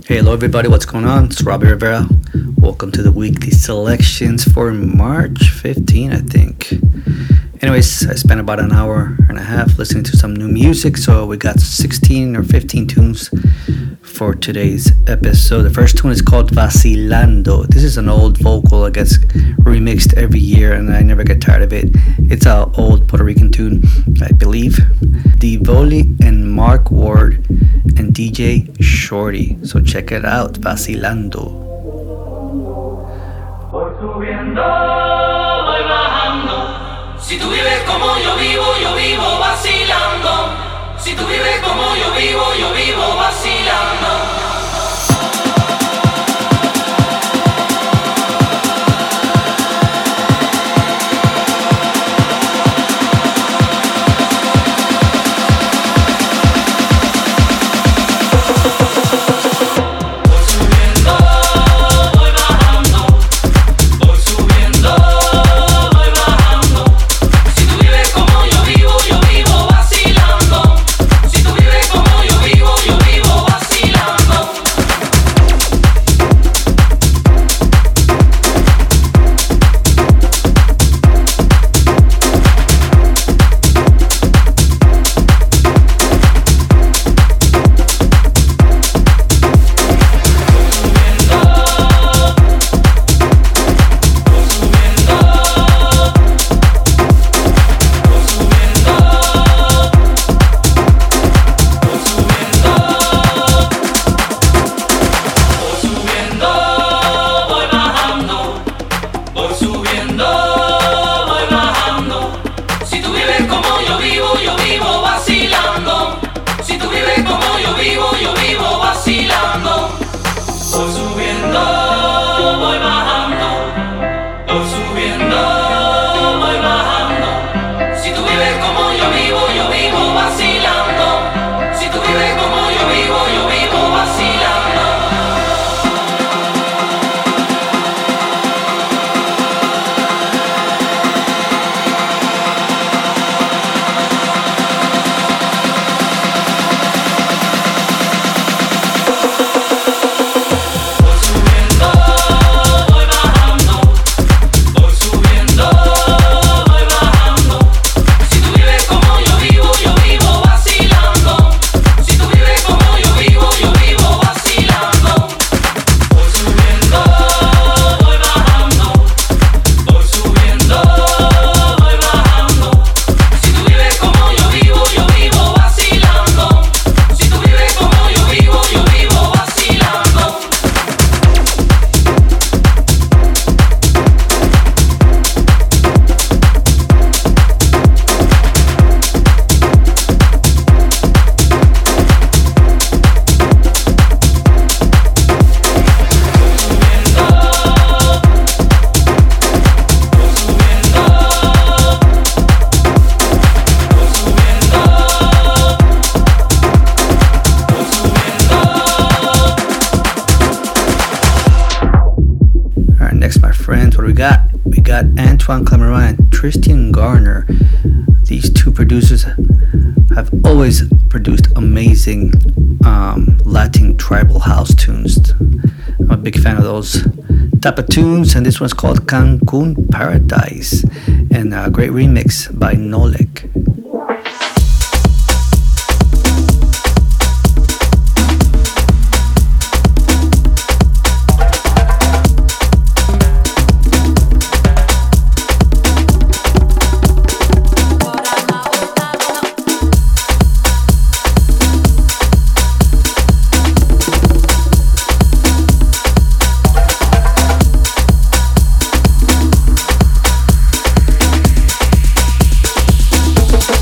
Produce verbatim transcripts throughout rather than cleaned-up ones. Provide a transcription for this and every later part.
Hey, hello everybody, what's going on? It's Robbie Rivera. Welcome to the weekly selections for March fifteenth, I think. Anyways, I spent about an hour and a half listening to some new music, so we got sixteen or fifteen tunes for today's episode. The first tune is called Vacilando. This is an old vocal that gets remixed every year, and I never get tired of it. It's an old Puerto Rican tune, I believe. Divoli and Mark Ward and D J Shorty. So check it out, Vacilando. Voy subiendo, voy bajando. Si tú vives como yo vivo, yo vivo vacilando. Si tú vives como yo vivo, yo vivo vacilando. Antoine Clamaran and Tristan Garner. These two producers have always produced amazing um, Latin tribal house tunes. I'm a big fan of those type of tunes, and this one's called Cancun Paradise, and a great remix by Nolek. We'll be right back.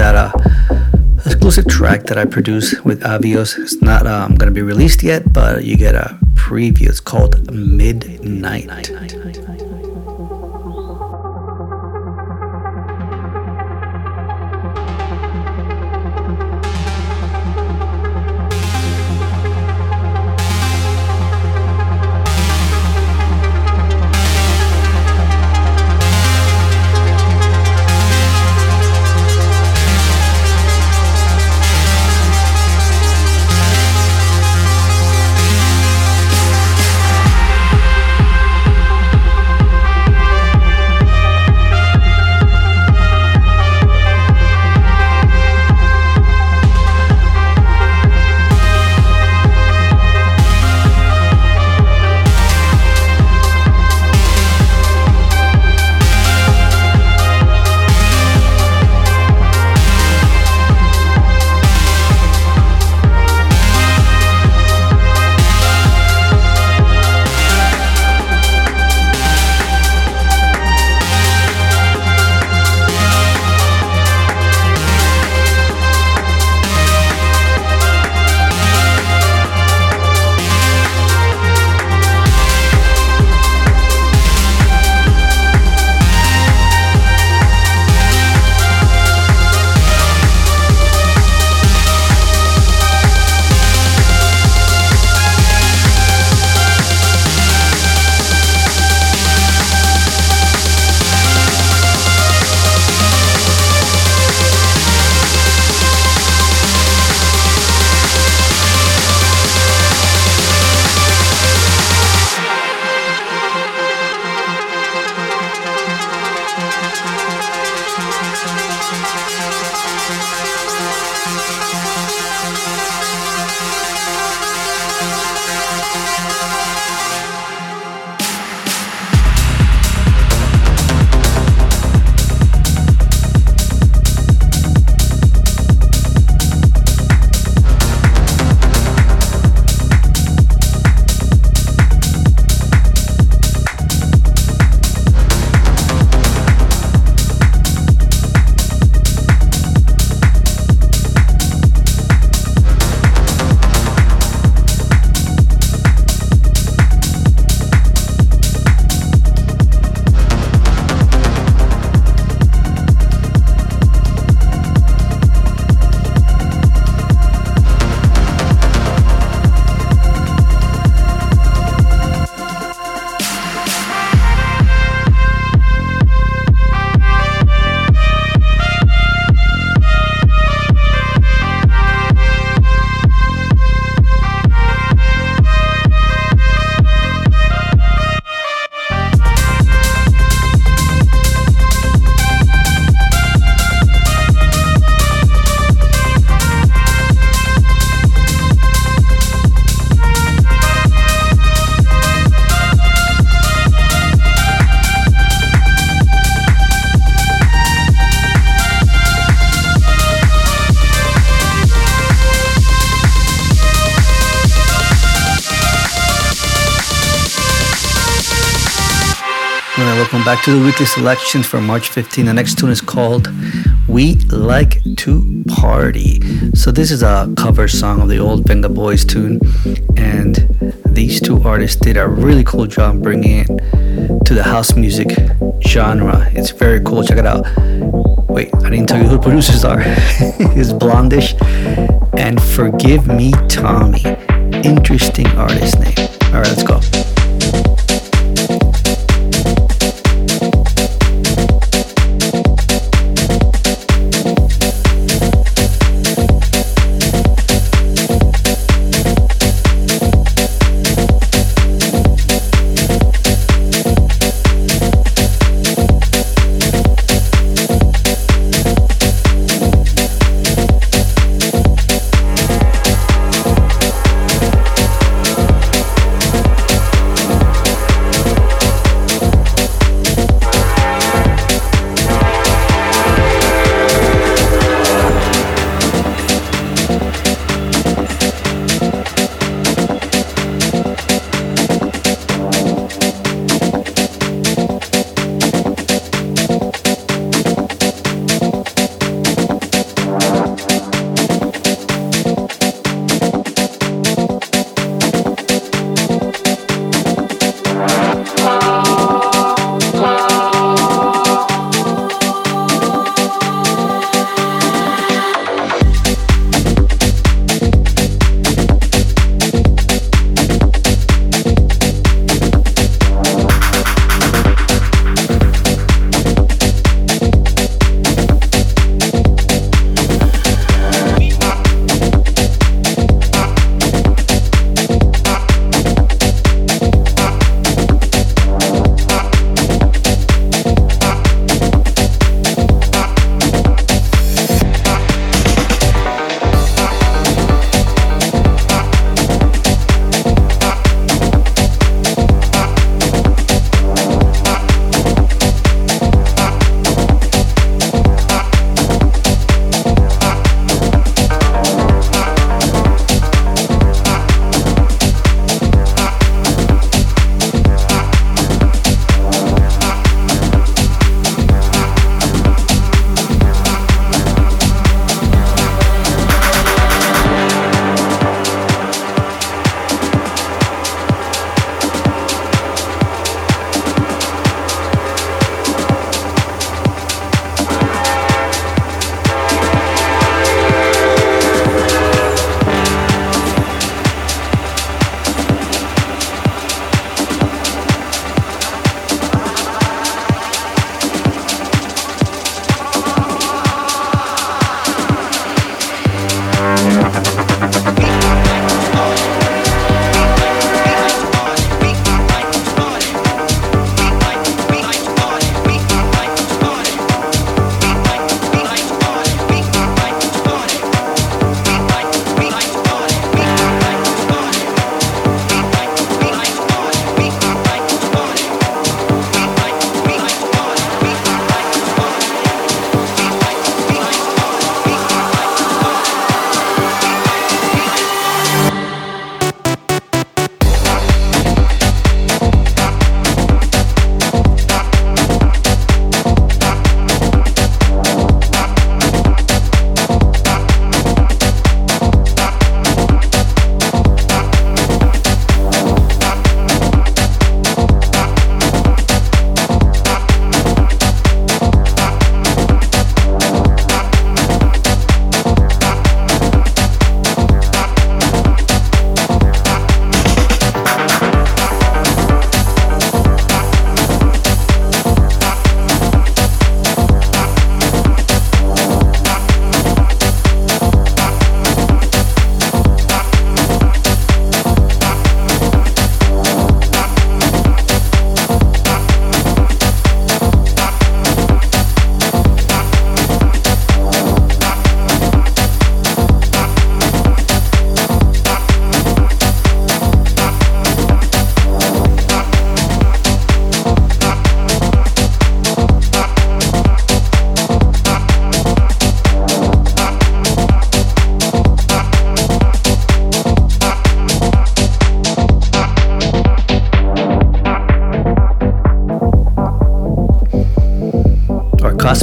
that uh, exclusive track that I produced with Avios. It's not um, going to be released yet, but you get a preview. It's called Midnight. Welcome back to the weekly selections for March fifteenth. The next tune is called We Like to Party. So this is a cover song of the old Venga Boys tune, and these two artists did a really cool job bringing it to the house music genre. It's very cool. Check it out. Wait, I didn't tell you who the producers are. It's Blondish and Forgive Me Tommy. Interesting artist name. All right, let's go.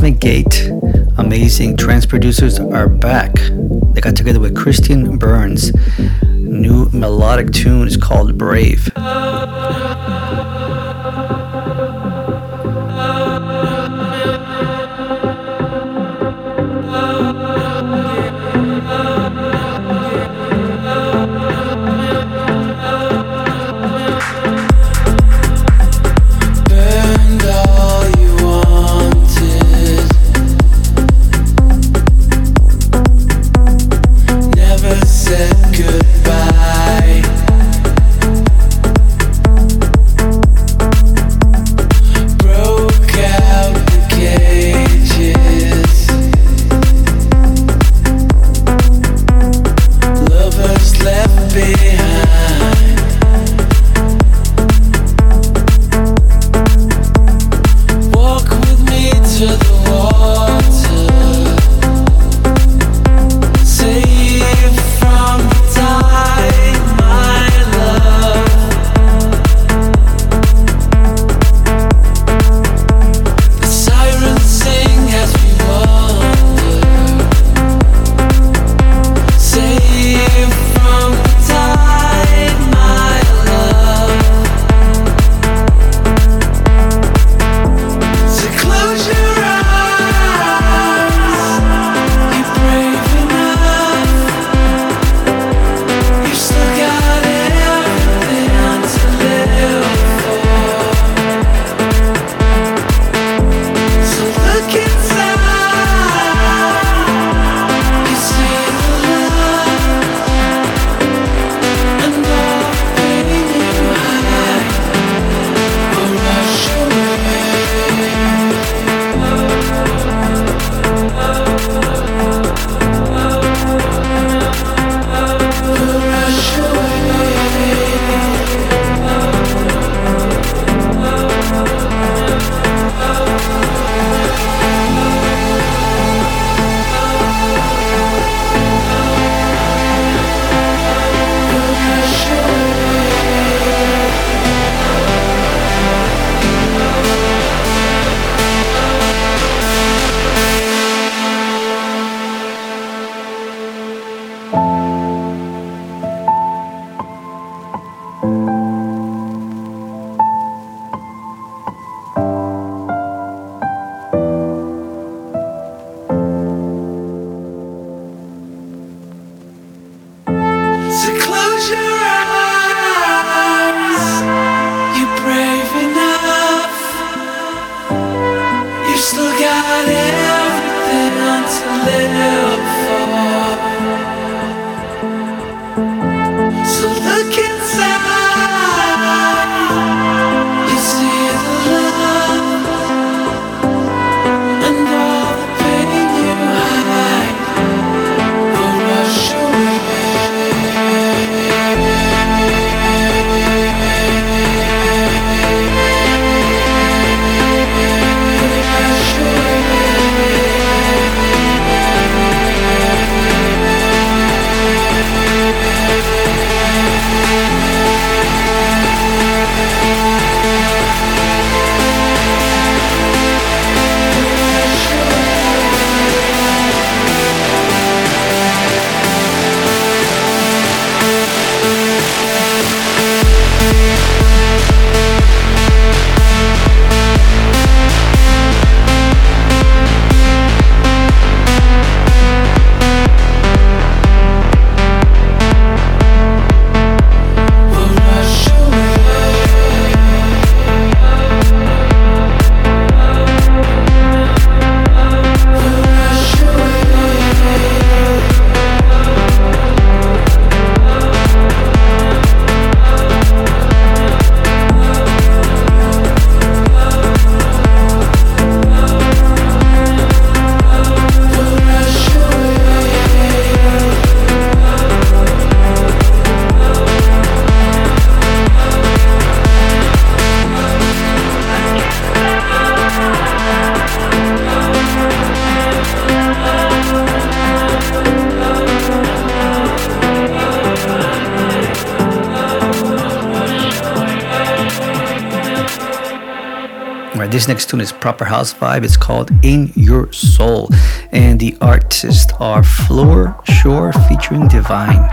Cosmic Gate, amazing trance producers, are back. They got together with Christian Burns. New melodic tune is called Brave. Away. this next tune is proper house vibe. It's called In Your Soul. And the artists are Floor Shore featuring Divine.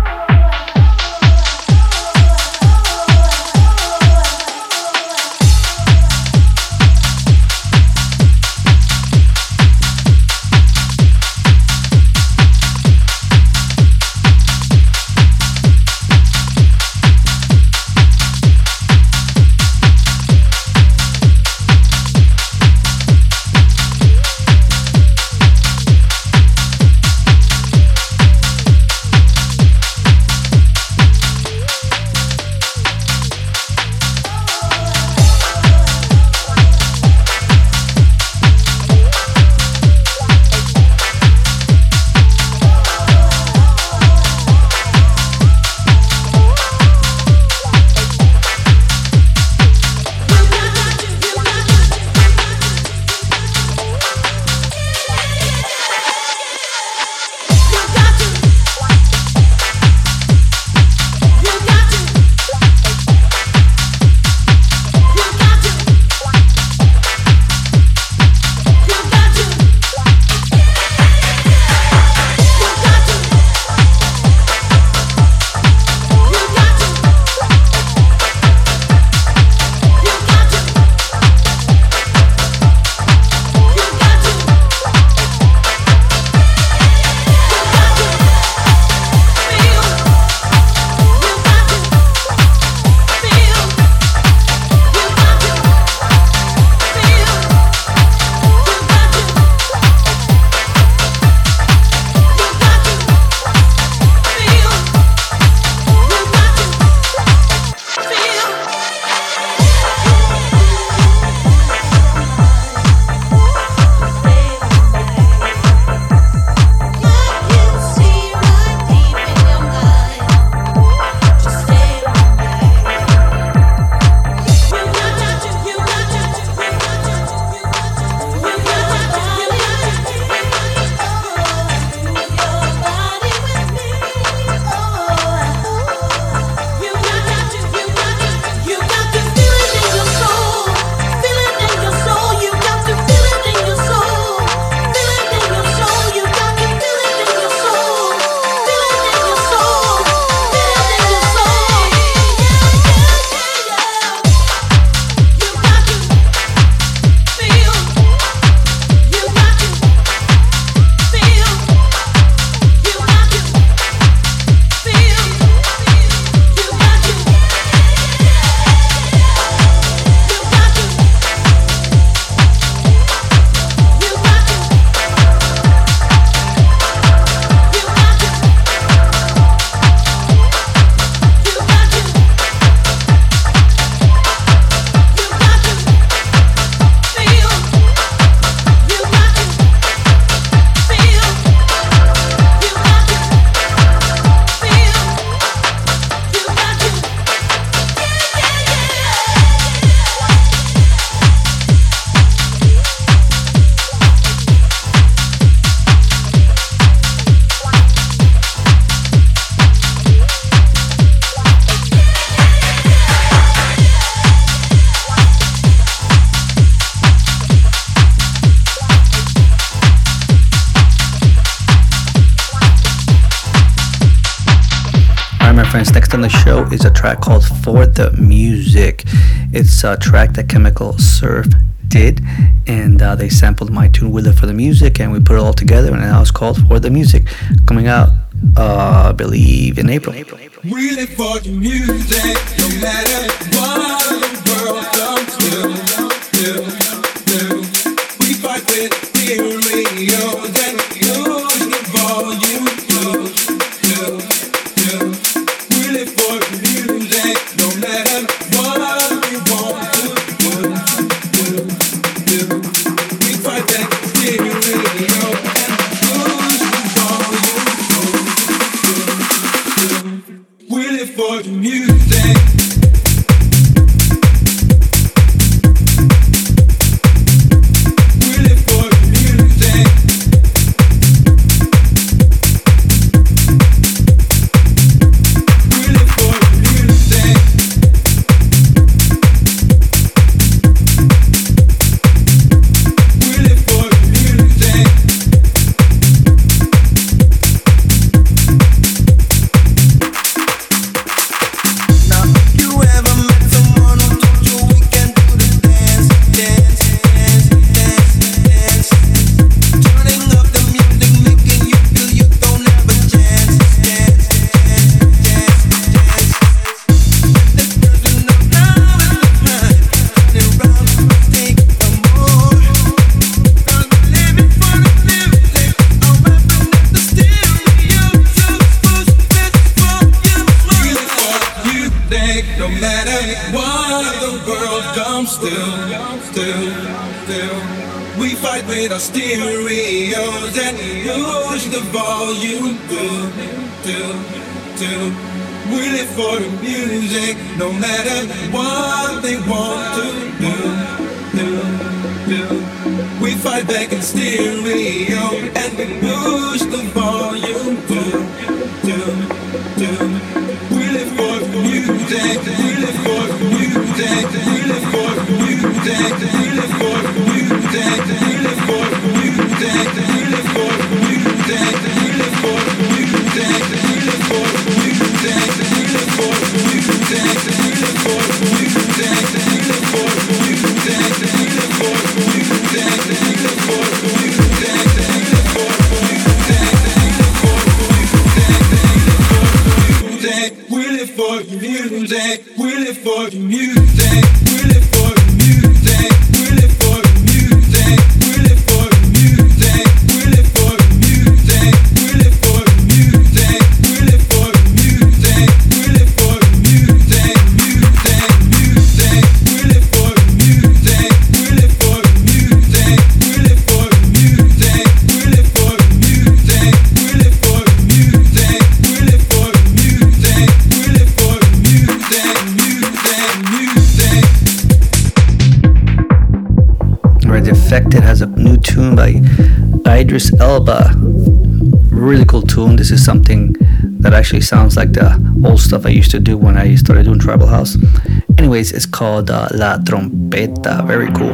friends, next on the show is a track called For the Music. It's a track that Chemical Surf did, and uh, they sampled my tune with it for the music, and we put it all together, and now it's called For the Music, coming out, uh, I believe, in April. We live for the music, no matter what the world comes to, do, do. We fight with fear, radio, then use the volume, do, do, do. We live for the music, no matter what we want to do, do, do. We fight with fear, radio, and use the volume, do, do, do. We live for the music. no matter what the world comes still, still, still. We fight with our stereos and push the volume till, till, till. We live for the music, no matter what they want to do, do, do. We fight back in stereo and we push the volume till, till, till. We live for the music, we live for the music, we live for the music, we live for the music, we live for the music, we live for the music, we live for the music, we live for the music, we live for the music, we live for the music, we live for the music, we live for the music, we live for the music, we live for the we live for the music, we live for the music, we live for the music, we live for the music, we live for the music, we live for the music, we live for the music, we live for the music, we live for the music, music, music, we live for the music, we live for the music, we live for the music, we live for the music, we live for the music, we live for the music. Right, Defected has a new tune by Idris Elba. Really cool tune. This is something that actually sounds like the old stuff I used to do when I started doing Tribal House. Anyways, it's called uh, La Trompeta. Very cool.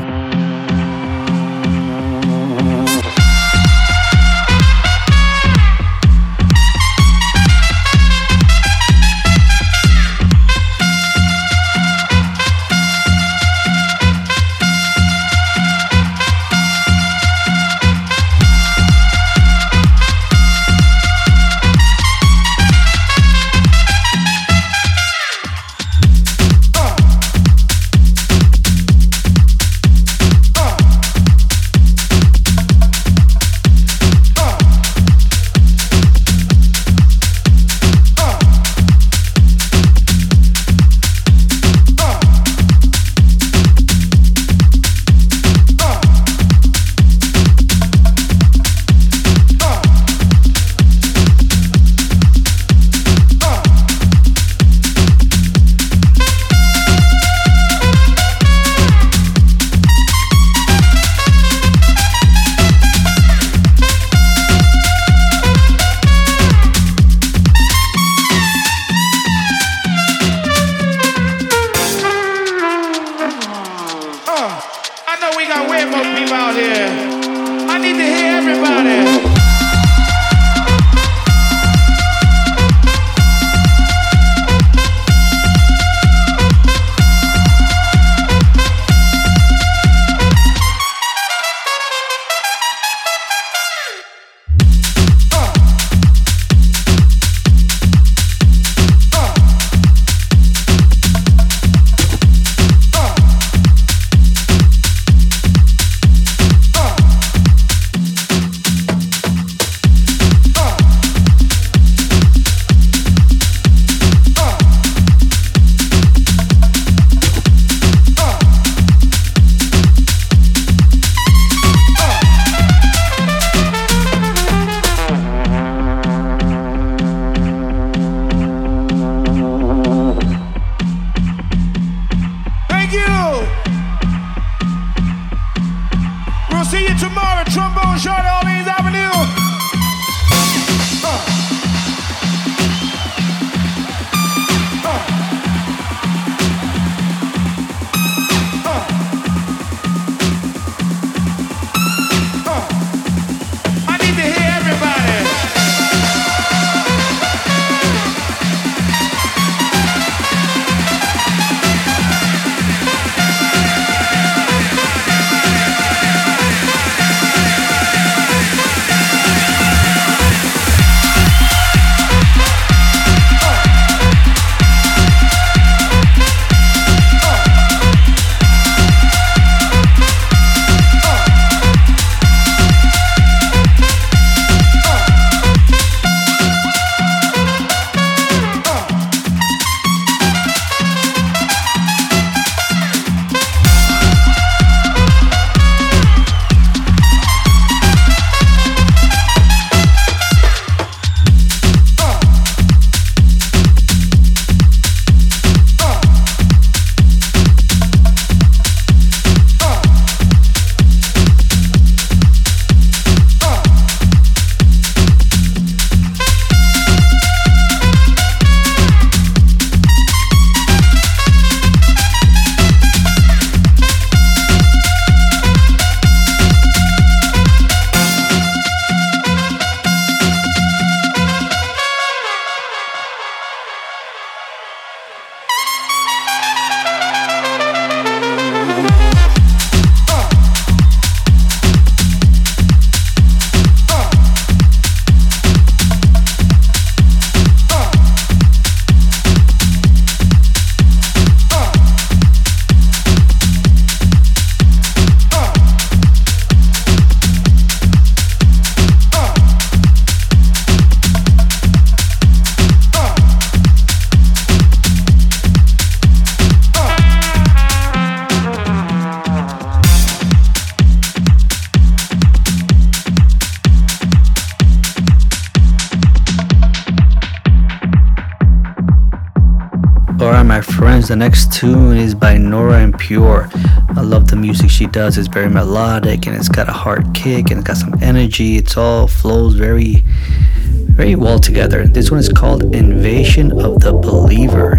Alright, my friends, the next tune is by Nora En Pure. I love the music she does. It's very melodic and it's got a hard kick and it's got some energy. It's all flows very, very well together. This one is called Invasion of the Believers.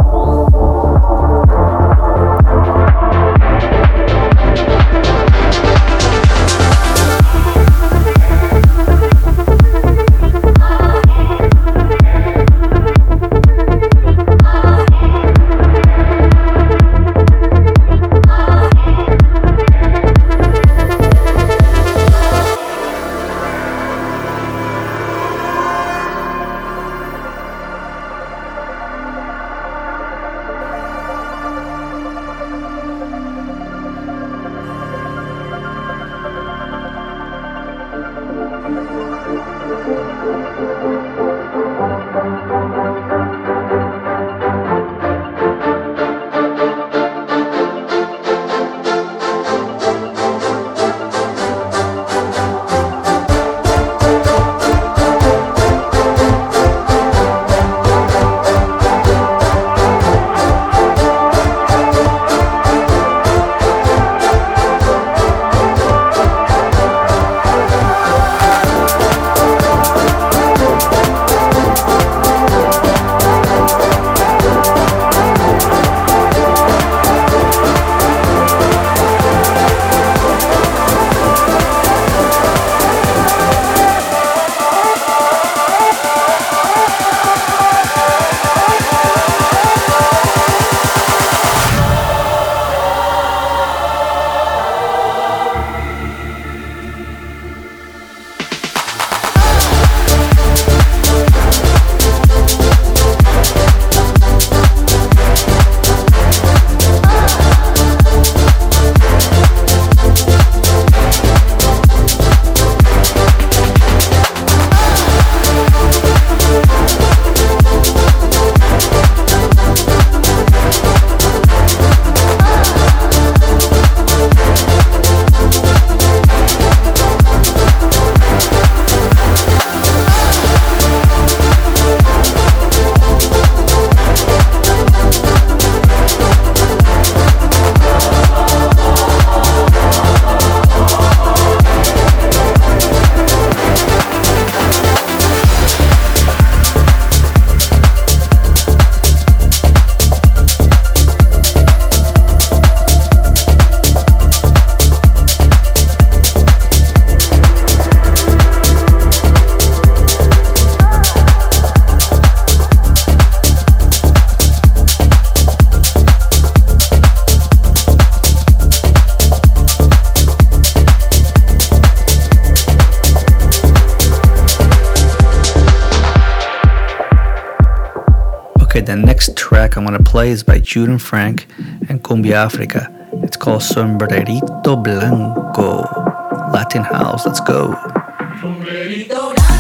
The next track I'm going to play is by Jude and Frank and Cumbia Africa. It's called Sombrerito Blanco. Latin house, let's go. Sombrerito Blanco.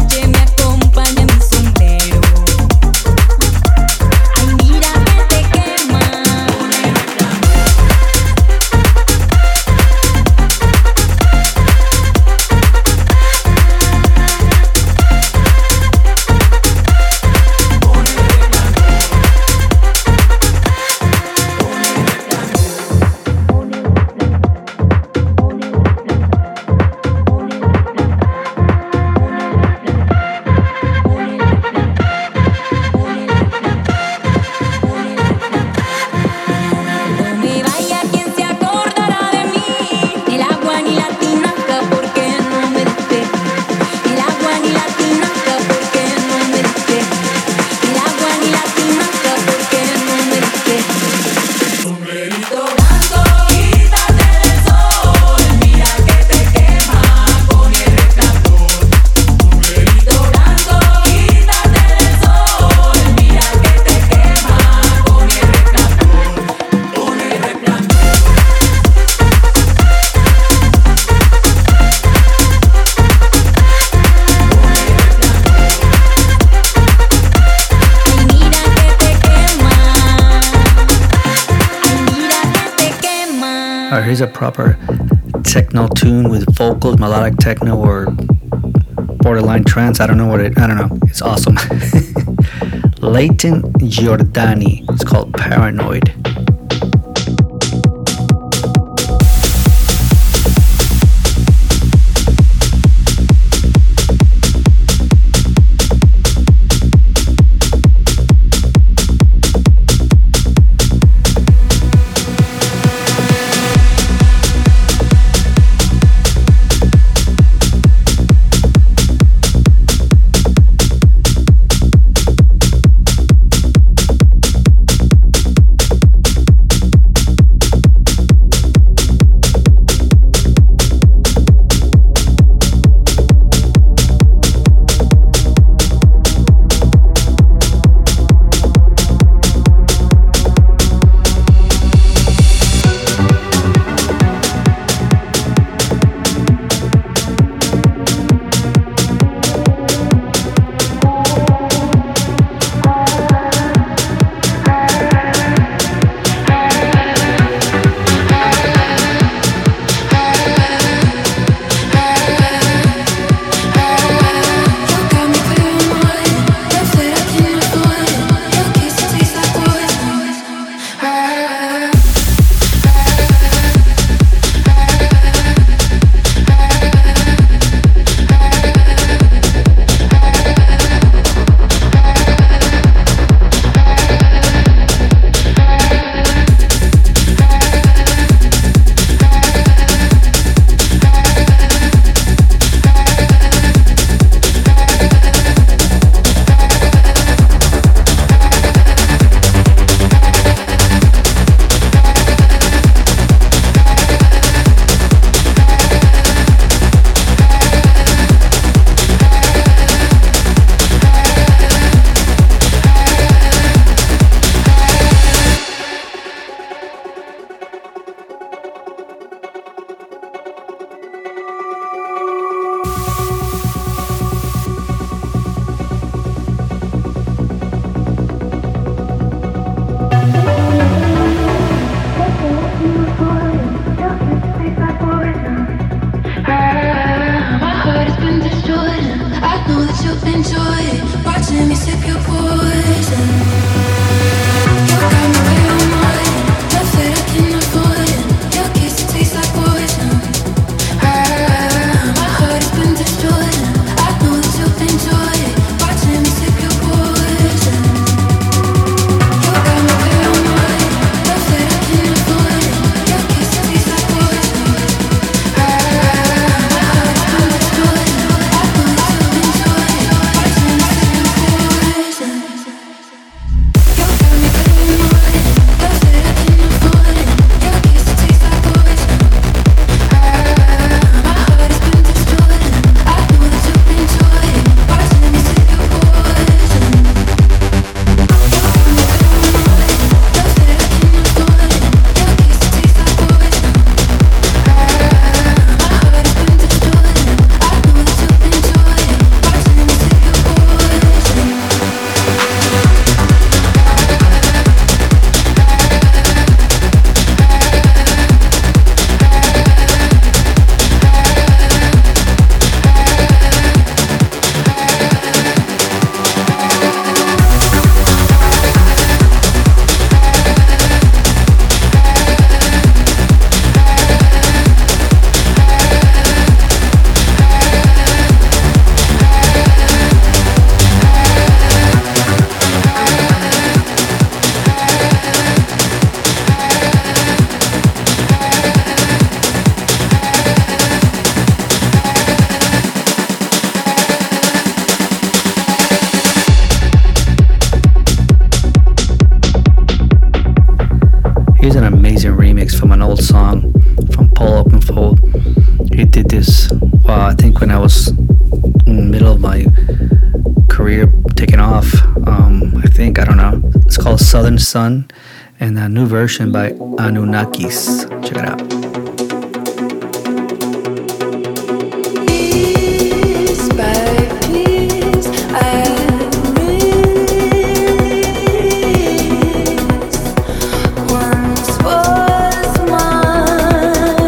Mira que te quema. a proper techno tune with vocals, melodic techno, or borderline trance. I don't know what it. I don't know. It's awesome. Leighton Giordani. It's called Paranoid. Southern Sun, and a new version by Anunnakis. Check it out. Once was mine.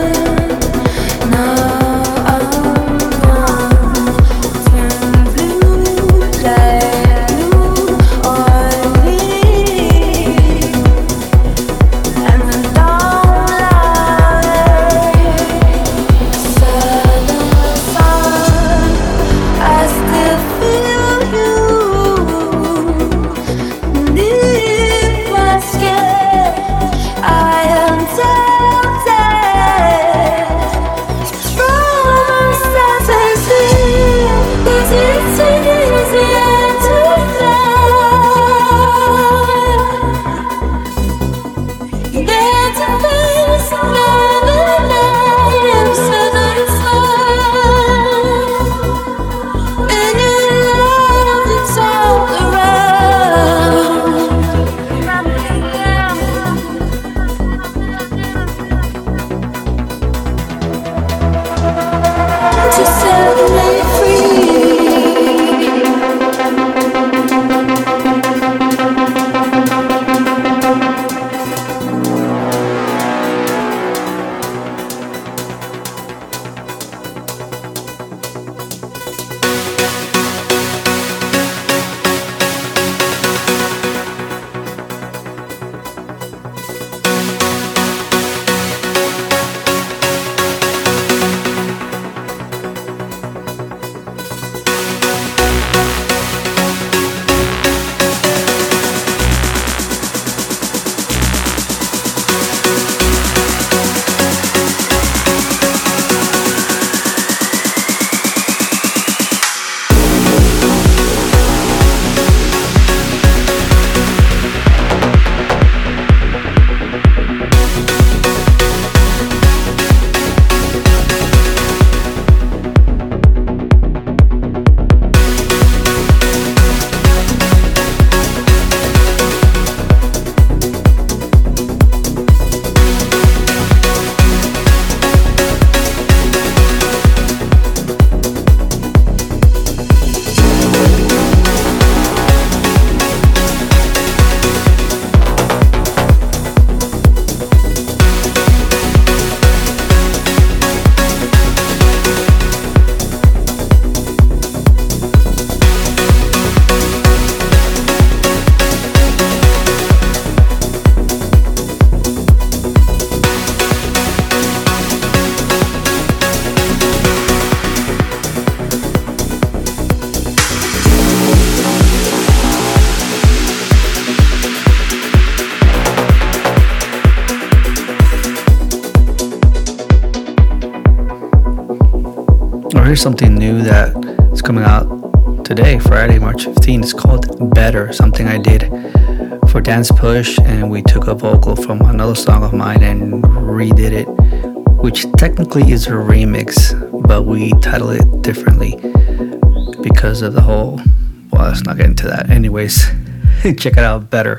here's something new that is coming out today, Friday, March fifteenth. It's called Better, something I did for Dance Push, and we took a vocal from another song of mine and redid it, which technically is a remix, but we titled it differently because of the whole, well, let's not get into that. Anyways, check it out, Better.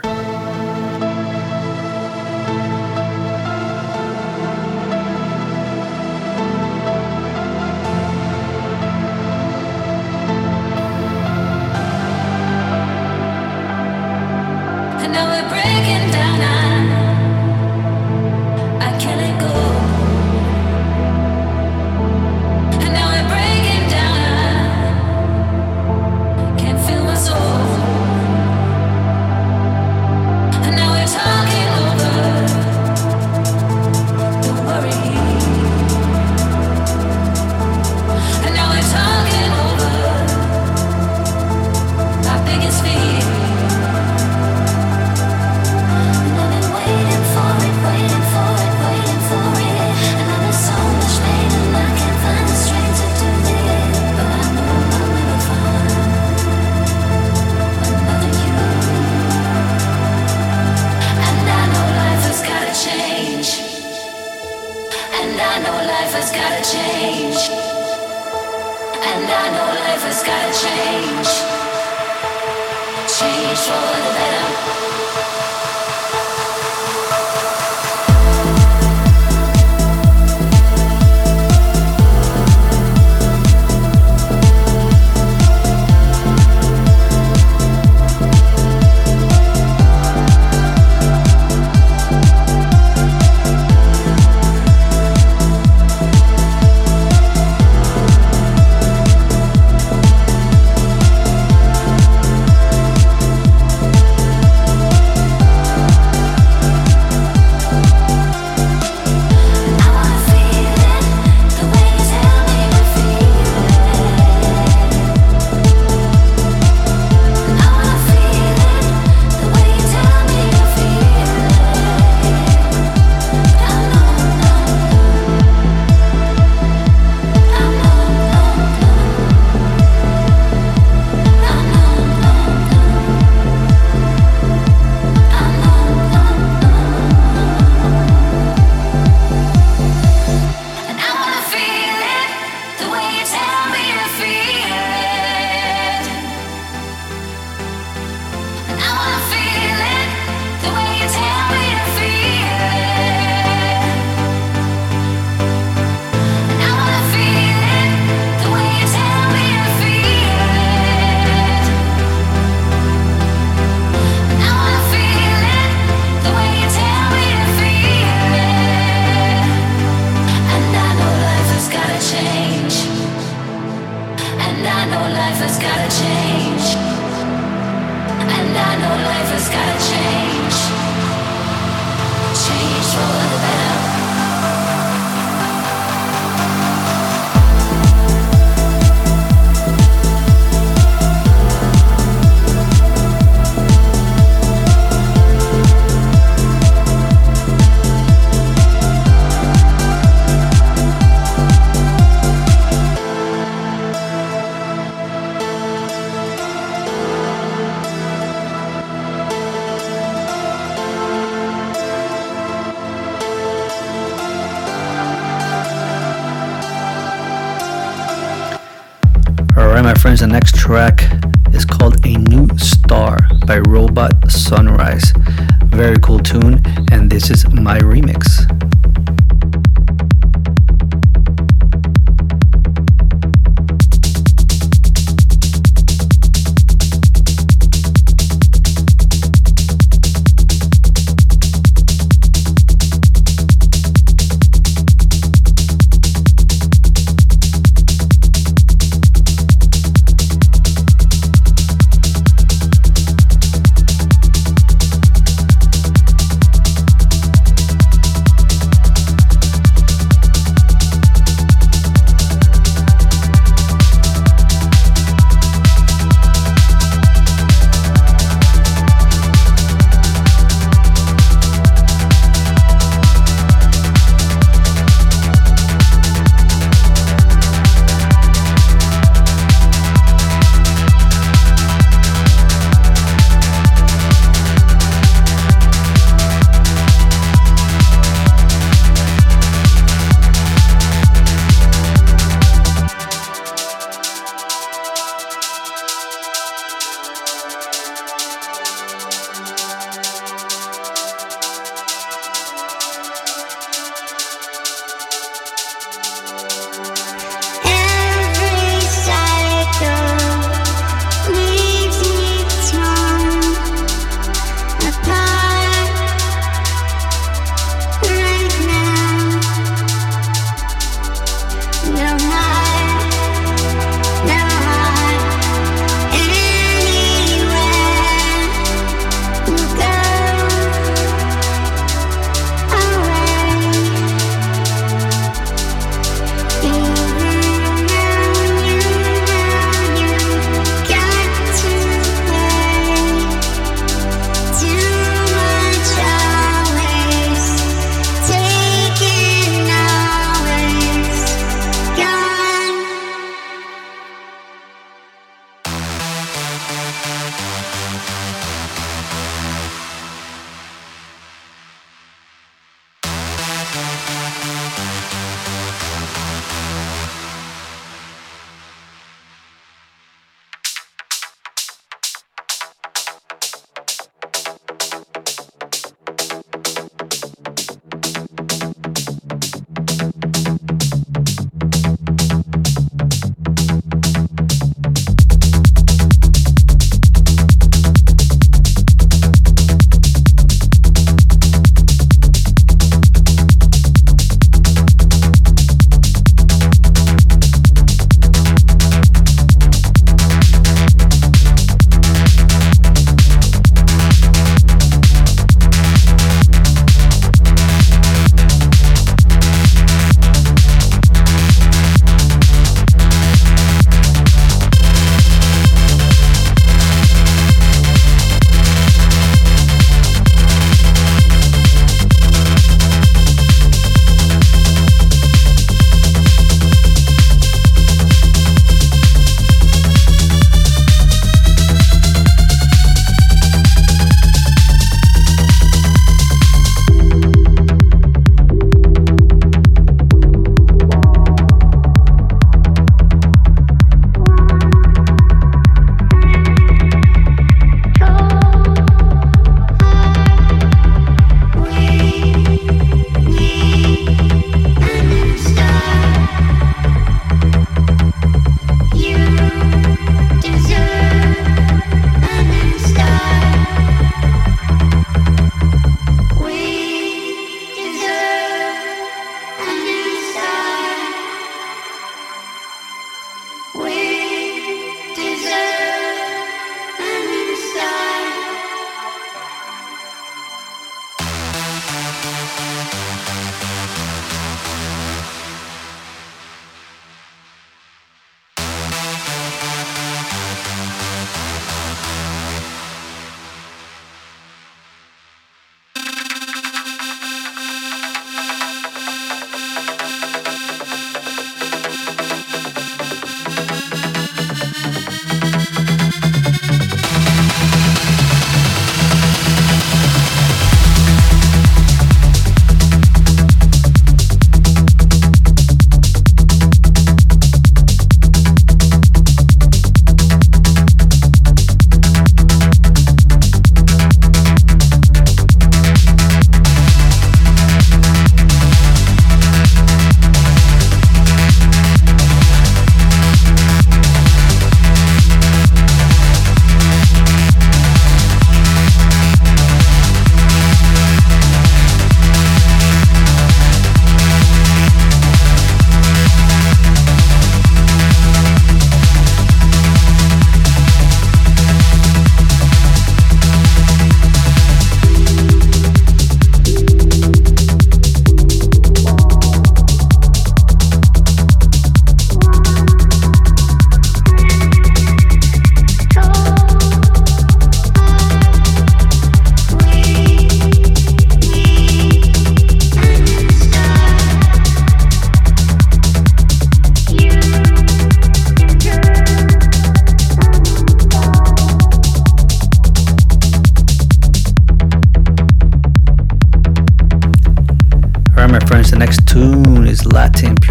My friends, the next track is called A New Star by Robot Sunrise. Very cool tune, and this is my remix.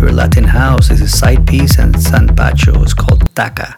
pure Latin house. This is Side Piece and San Pacho. It's called Taca.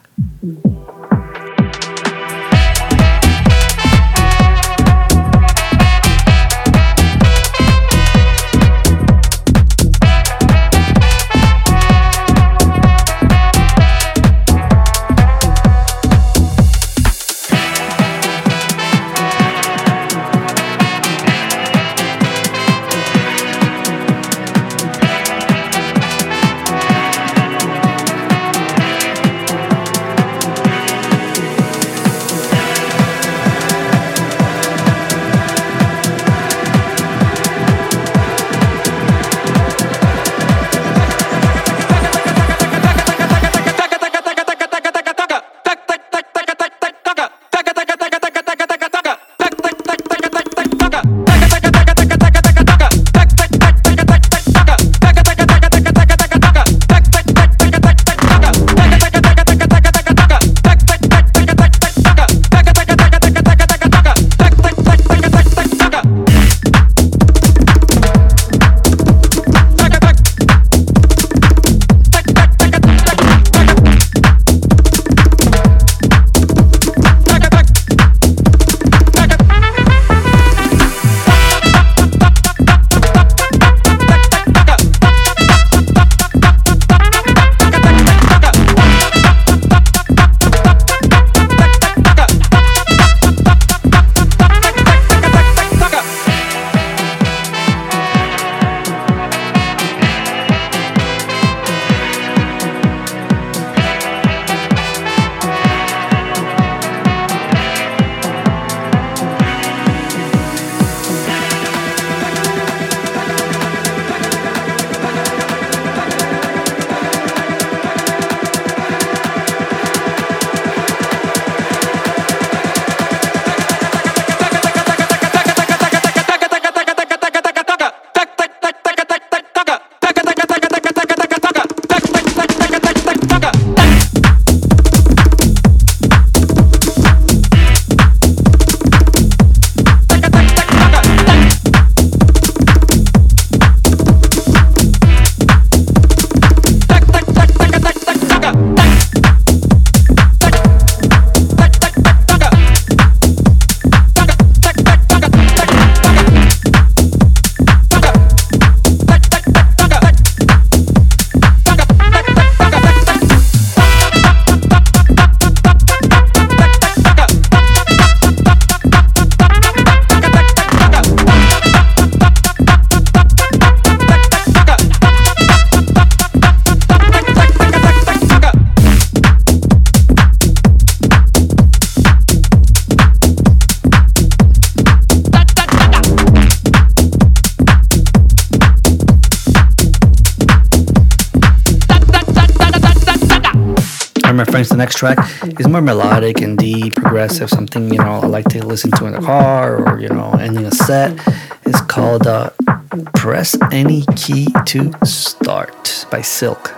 My friends, the next track is more melodic and deep, progressive, something, you know, I like to listen to in the car or, you know, ending a set. It's called uh, Press Any Key to Start by Silk.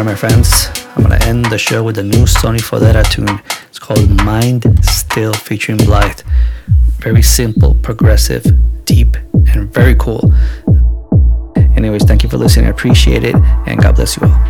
my friends, I'm gonna end the show with a new Sonny Fodera tune. It's called Mind Still featuring Blythe. Very simple, progressive, deep, and very cool. Anyways, thank you for listening. I appreciate it, and God bless you all.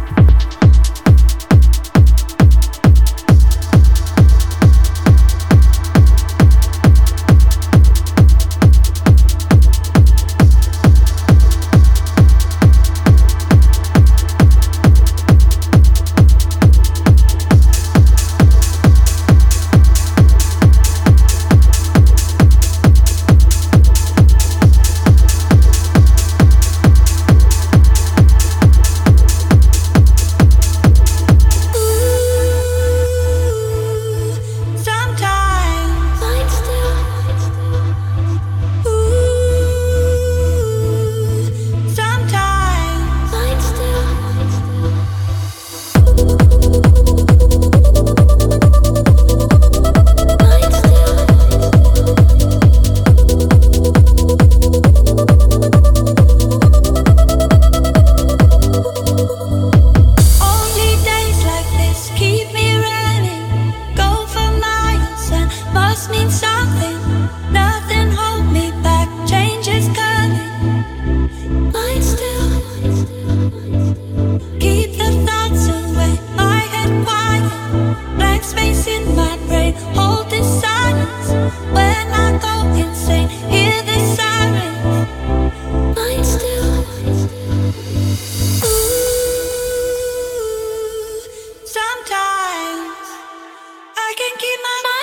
I can keep my